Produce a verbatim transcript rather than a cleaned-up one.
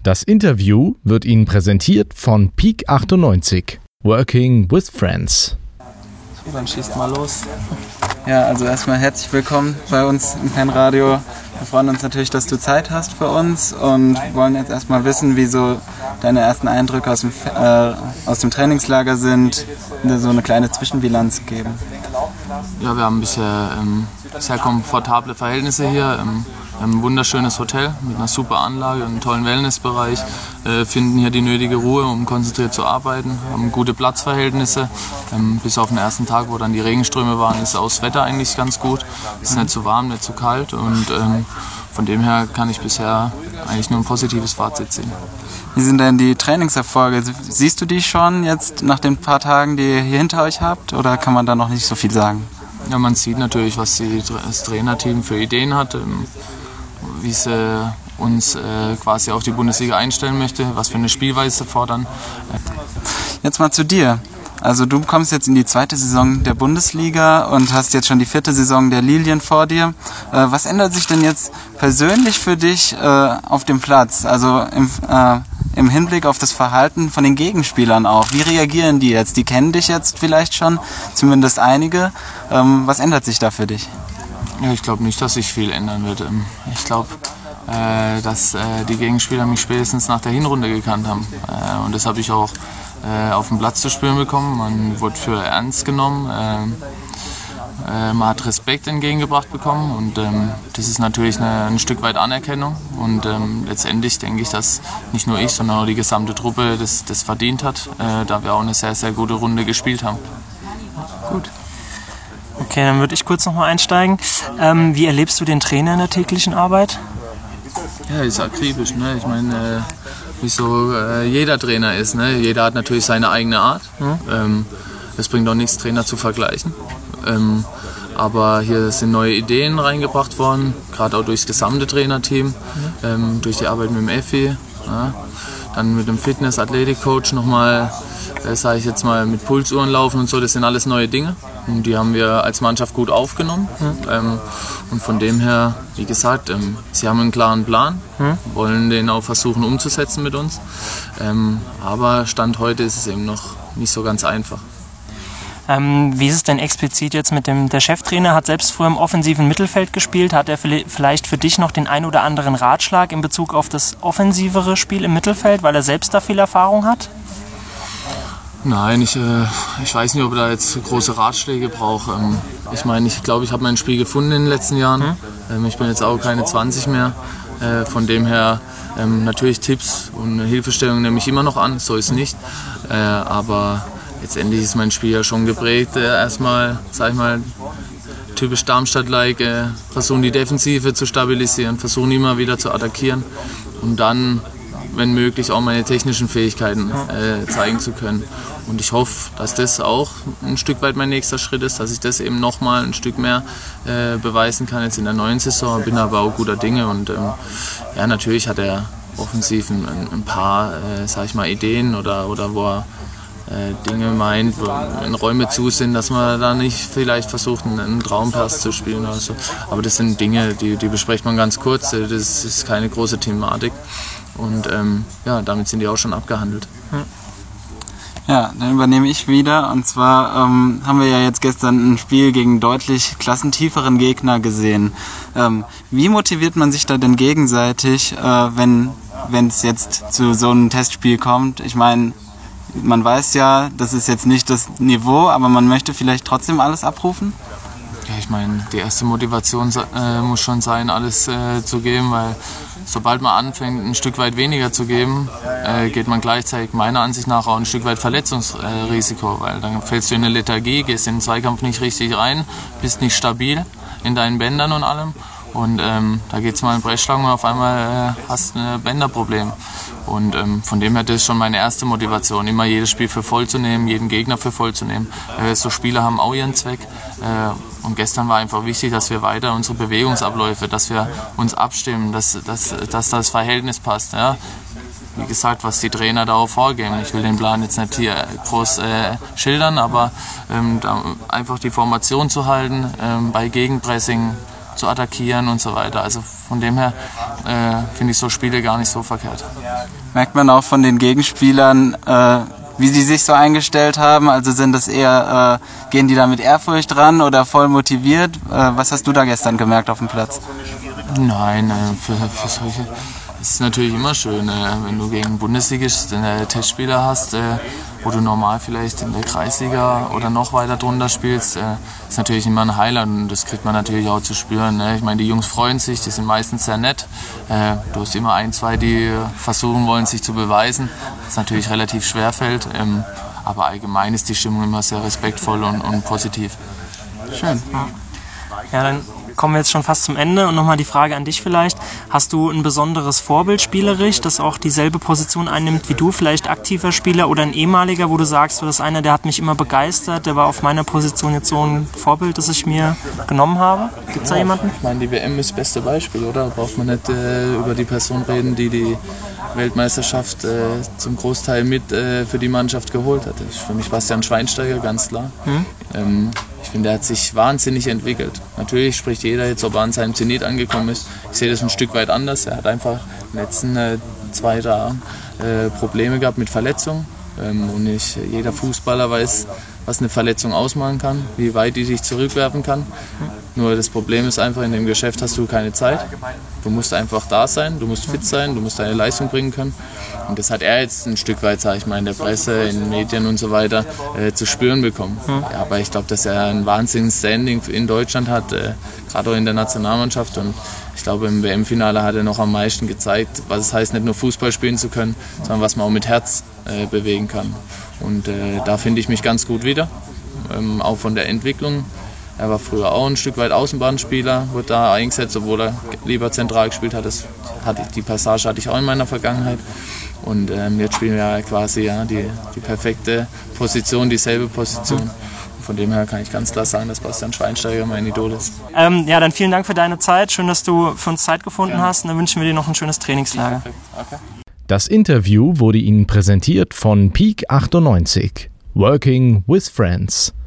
Das Interview wird Ihnen präsentiert von Peak achtundneunzig. Working with Friends. So, dann schießt mal los. Ja, also erstmal herzlich willkommen bei uns im Fanradio. Wir freuen uns natürlich, dass du Zeit hast für uns und wollen jetzt erstmal wissen, wie so deine ersten Eindrücke aus dem, äh, aus dem Trainingslager sind, so eine kleine Zwischenbilanz geben. Ja, wir haben bisher ähm, sehr komfortable Verhältnisse hier. Ähm, wir haben ein wunderschönes Hotel mit einer super Anlage, einem tollen Wellnessbereich, äh, finden hier die nötige Ruhe, um konzentriert zu arbeiten, haben gute Platzverhältnisse. Ähm, bis auf den ersten Tag, wo dann die Regenströme waren, ist auch das Wetter eigentlich ganz gut. Es ist nicht zu warm, nicht zu kalt und ähm, von dem her kann ich bisher eigentlich nur ein positives Fazit ziehen. Wie sind denn die Trainingserfolge? Siehst du die schon jetzt nach den paar Tagen, die ihr hier hinter euch habt, oder kann man da noch nicht so viel sagen? Ja, man sieht natürlich, was die, das Trainerteam für Ideen hat, wie sie uns äh, quasi auf die Bundesliga einstellen möchte, was für eine Spielweise sie fordern. Jetzt mal zu dir. Also du kommst jetzt in die zweite Saison der Bundesliga und hast jetzt schon die vierte Saison der Lilien vor dir. Äh, was ändert sich denn jetzt persönlich für dich äh, auf dem Platz? Also im, äh, im Hinblick auf das Verhalten von den Gegenspielern auch. Wie reagieren die jetzt? Die kennen dich jetzt vielleicht schon, zumindest einige. Ähm, was ändert sich da für dich? Ja, ich glaube nicht, dass sich viel ändern wird. Ich glaube, äh, dass äh, die Gegenspieler mich spätestens nach der Hinrunde gekannt haben. Äh, und das habe ich auch äh, auf dem Platz zu spüren bekommen. Man wurde für ernst genommen. Äh, äh, man hat Respekt entgegengebracht bekommen. Und ähm, das ist natürlich eine, ein Stück weit Anerkennung. Und ähm, letztendlich denke ich, dass nicht nur ich, sondern auch die gesamte Truppe das, das verdient hat, äh, da wir auch eine sehr, sehr gute Runde gespielt haben. Gut. Okay, dann würde ich kurz nochmal einsteigen. Ähm, wie erlebst du den Trainer in der täglichen Arbeit? Ja, ist akribisch. Ne? Ich meine, äh, wie so äh, jeder Trainer ist. Ne? Jeder hat natürlich seine eigene Art. Mhm. Ähm, es bringt auch nichts, Trainer zu vergleichen. Ähm, aber hier sind neue Ideen reingebracht worden, gerade auch durchs gesamte Trainerteam, mhm. ähm, durch die Arbeit mit dem Effi. Ja? Dann mit dem Fitness-Athletik-Coach nochmal, äh, sage ich jetzt mal, mit Pulsuhren laufen und so, das sind alles neue Dinge. Und die haben wir als Mannschaft gut aufgenommen. Mhm. Ähm, und von dem her, wie gesagt, ähm, sie haben einen klaren Plan, mhm. wollen den auch versuchen umzusetzen mit uns. Ähm, aber Stand heute ist es eben noch nicht so ganz einfach. Ähm, wie ist es denn explizit jetzt mit dem, der Cheftrainer hat selbst früher im offensiven Mittelfeld gespielt. Hat er vielleicht für dich noch den ein oder anderen Ratschlag in Bezug auf das offensivere Spiel im Mittelfeld, weil er selbst da viel Erfahrung hat? Nein, ich, äh, ich weiß nicht, ob er da jetzt große Ratschläge braucht. Ähm, ich meine, ich glaube, ich habe mein Spiel gefunden in den letzten Jahren. Mhm. Ähm, ich bin jetzt auch keine zwanzig mehr. Äh, von dem her ähm, natürlich Tipps und Hilfestellung nehme ich immer noch an, so ist es nicht. Äh, aber letztendlich ist mein Spiel ja schon geprägt. Äh, erstmal, sag ich mal, typisch Darmstadt-like, äh, versuchen die Defensive zu stabilisieren, versuchen immer wieder zu attackieren und dann, wenn möglich, auch meine technischen Fähigkeiten äh, zeigen zu können. Und ich hoffe, dass das auch ein Stück weit mein nächster Schritt ist, dass ich das eben nochmal ein Stück mehr äh, beweisen kann jetzt in der neuen Saison. Bin aber auch guter Dinge und ähm, ja, natürlich hat er offensiv ein, ein paar, äh, sag ich mal, Ideen oder, oder wo er äh, Dinge meint, wo, wenn Räume zu sind, dass man da nicht vielleicht versucht, einen, einen Traumpass zu spielen oder so. Aber das sind Dinge, die, die bespricht man ganz kurz, das ist keine große Thematik. Und ähm, ja, damit sind die auch schon abgehandelt. Ja, dann übernehme ich wieder. Und zwar ähm, haben wir ja jetzt gestern ein Spiel gegen deutlich klassentieferen Gegner gesehen. Ähm, wie motiviert man sich da denn gegenseitig, äh, wenn wenn es jetzt zu so einem Testspiel kommt? Ich meine, man weiß ja, das ist jetzt nicht das Niveau, aber man möchte vielleicht trotzdem alles abrufen? Ja, ich meine, die erste Motivation äh, muss schon sein, alles äh, zu geben, weil sobald man anfängt, ein Stück weit weniger zu geben, äh, geht man gleichzeitig meiner Ansicht nach auch ein Stück weit Verletzungsrisiko, weil dann fällst du in eine Lethargie, gehst in den Zweikampf nicht richtig rein, bist nicht stabil in deinen Bändern und allem. Und ähm, da geht es mal in Brechschlag und auf einmal äh, hast du ein Bänderproblem. Und ähm, von dem her, das ist schon meine erste Motivation, immer jedes Spiel für voll zu nehmen, jeden Gegner für voll zu nehmen. Äh, so Spiele haben auch ihren Zweck. Äh, und gestern war einfach wichtig, dass wir weiter unsere Bewegungsabläufe, dass wir uns abstimmen, dass, dass, dass das Verhältnis passt. Ja? Wie gesagt, was die Trainer da auch vorgeben. Ich will den Plan jetzt nicht hier groß äh, schildern, aber ähm, da einfach die Formation zu halten, ähm, bei Gegenpressing zu attackieren und so weiter. Also von dem her äh, finde ich so Spiele gar nicht so verkehrt. Merkt man auch von den Gegenspielern, äh, wie sie sich so eingestellt haben? Also sind das eher, äh, gehen die da mit Ehrfurcht ran oder voll motiviert? Äh, was hast du da gestern gemerkt auf dem Platz? Nein, äh, für, für solche ist es natürlich immer schön, äh, wenn du gegen Bundesligisten äh, Testspieler hast, äh, wo du normal vielleicht in der Kreisliga oder noch weiter drunter spielst, äh, ist natürlich immer ein Highlight und das kriegt man natürlich auch zu spüren. Ne? Ich meine, die Jungs freuen sich, die sind meistens sehr nett. Äh, du hast immer ein, zwei, die versuchen wollen, sich zu beweisen, was natürlich relativ schwer fällt. Ähm, aber allgemein ist die Stimmung immer sehr respektvoll und, und positiv. Schön. Ja, dann kommen wir jetzt schon fast zum Ende und nochmal die Frage an dich vielleicht. Hast du ein besonderes Vorbild spielerisch, das auch dieselbe Position einnimmt wie du, vielleicht aktiver Spieler oder ein ehemaliger, wo du sagst, das ist einer, der hat mich immer begeistert, der war auf meiner Position jetzt so ein Vorbild, das ich mir genommen habe? Gibt es da jemanden? Ich meine, die W M ist das beste Beispiel, oder? Da braucht man nicht äh, über die Person reden, die die Weltmeisterschaft äh, zum Großteil mit äh, für die Mannschaft geholt hat. Für mich Bastian Schweinsteiger, ganz klar. Hm? Ähm, ich finde, er hat sich wahnsinnig entwickelt. Natürlich spricht jeder jetzt, ob er an seinem Zenit angekommen ist. Ich sehe das ein Stück weit anders. Er hat einfach in den letzten äh, zwei Jahren äh, Probleme gehabt mit Verletzungen. Ähm, und nicht jeder Fußballer weiß, was eine Verletzung ausmachen kann, wie weit die dich zurückwerfen kann. Nur das Problem ist einfach, in dem Geschäft hast du keine Zeit. Du musst einfach da sein, du musst fit sein, du musst deine Leistung bringen können. Und das hat er jetzt ein Stück weit, sage ich mal, in der Presse, in den Medien und so weiter äh, zu spüren bekommen. Ja, aber ich glaube, dass er ein wahnsinniges Standing in Deutschland hat, äh, gerade auch in der Nationalmannschaft. Und ich glaube, im W M-Finale hat er noch am meisten gezeigt, was es heißt, nicht nur Fußball spielen zu können, sondern was man auch mit Herz äh, bewegen kann. Und äh, da finde ich mich ganz gut wieder, ähm, auch von der Entwicklung. Er war früher auch ein Stück weit Außenbahnspieler, wurde da eingesetzt, obwohl er lieber zentral gespielt hat. Das hatte ich, die Passage hatte ich auch in meiner Vergangenheit. Und ähm, jetzt spielen wir quasi ja, die, die perfekte Position, dieselbe Position. Von dem her kann ich ganz klar sagen, dass Bastian Schweinsteiger mein Idol ist. Ähm, ja, dann vielen Dank für deine Zeit. Schön, dass du für uns Zeit gefunden ja. hast. Und dann wünschen wir dir noch ein schönes Trainingslager. Okay. Das Interview wurde Ihnen präsentiert von Peak achtundneunzig. Working with Friends.